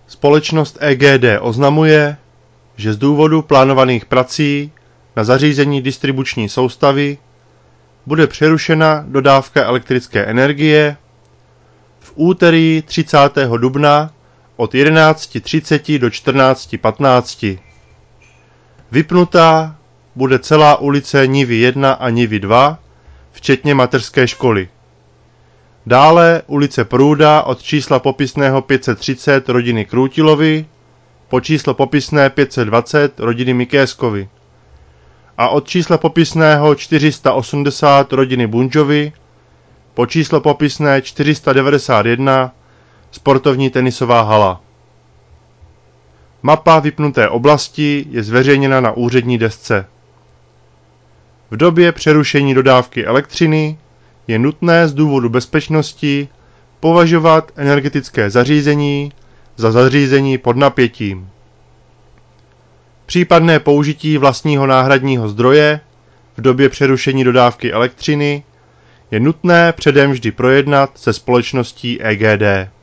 Společnost EGD oznamuje, že z důvodu plánovaných prací na zařízení distribuční soustavy bude přerušena dodávka elektrické energie v úterý 30. dubna od 11:30 do 14:15. Vypnutá bude celá ulice Nivy 1 a Nivy 2, včetně mateřské školy. Dále ulice Průda od čísla popisného 530 rodiny Krútilovy po číslo popisné 520 rodiny Mikéskovi a od čísla popisného 480 rodiny Bunžovy po číslo popisné 491 sportovní tenisová hala. Mapa vypnuté oblasti je zveřejněna na úřední desce. V době přerušení dodávky elektřiny je nutné z důvodu bezpečnosti považovat energetické zařízení za zařízení pod napětím. Případné použití vlastního náhradního zdroje v době přerušení dodávky elektřiny je nutné předem vždy projednat se společností EGD.